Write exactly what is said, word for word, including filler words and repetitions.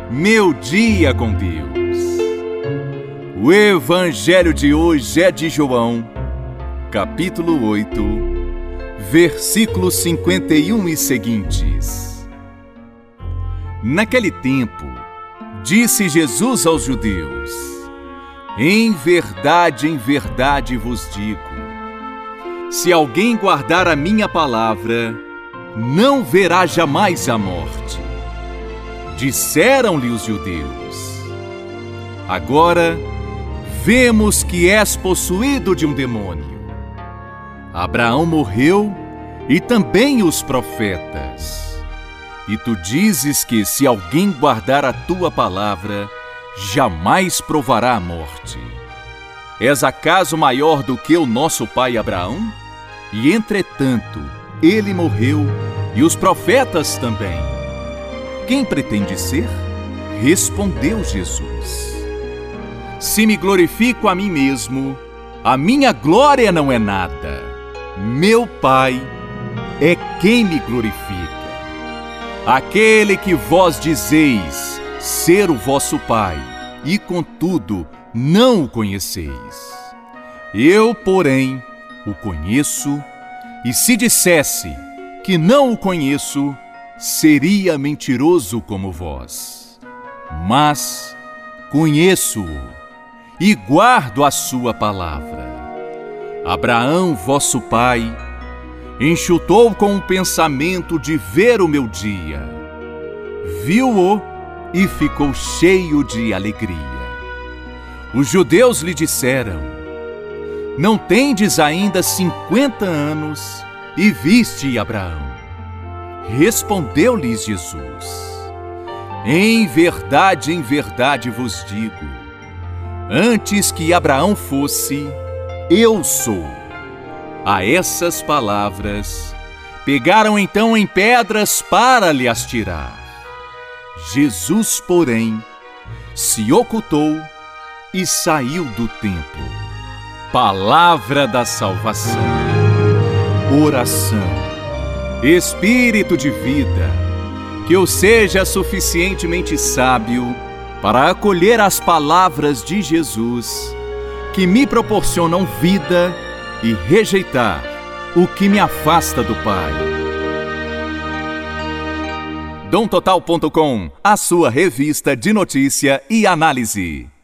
Meu dia com Deus. O evangelho de hoje é de João, capítulo oito, versículos cinquenta e um e seguintes. Naquele tempo, disse Jesus aos judeus: Em verdade, em verdade vos digo, se alguém guardar a minha palavra, não verá jamais a morte. Disseram-lhe os judeus: Agora vemos que és possuído de um demônio. Abraão morreu e também os profetas. E tu dizes que se alguém guardar a tua palavra, jamais provará a morte. És acaso maior do que o nosso pai Abraão? E entretanto, ele morreu e os profetas também. Quem pretende ser? Respondeu Jesus: Se me glorifico a mim mesmo, a minha glória não é nada. Meu Pai é quem me glorifica. Aquele que vós dizeis ser o vosso Pai, e contudo não o conheceis. Eu, porém, o conheço, e se dissesse que não o conheço, seria mentiroso como vós. Mas conheço-o e guardo a sua palavra. Abraão, vosso pai, enxutou com o pensamento de ver o meu dia. Viu-o e ficou cheio de alegria. Os judeus lhe disseram: Não tendes ainda cinquenta anos e viste Abraão? Respondeu-lhes Jesus: Em verdade, em verdade vos digo, antes que Abraão fosse, eu sou. A essas palavras, pegaram então em pedras para lhe as tirar. Jesus, porém, se ocultou e saiu do templo. Palavra da salvação. Oração. Espírito de vida, que eu seja suficientemente sábio para acolher as palavras de Jesus, que me proporcionam vida, e rejeitar o que me afasta do Pai. Dom Total ponto com, a sua revista de notícia e análise.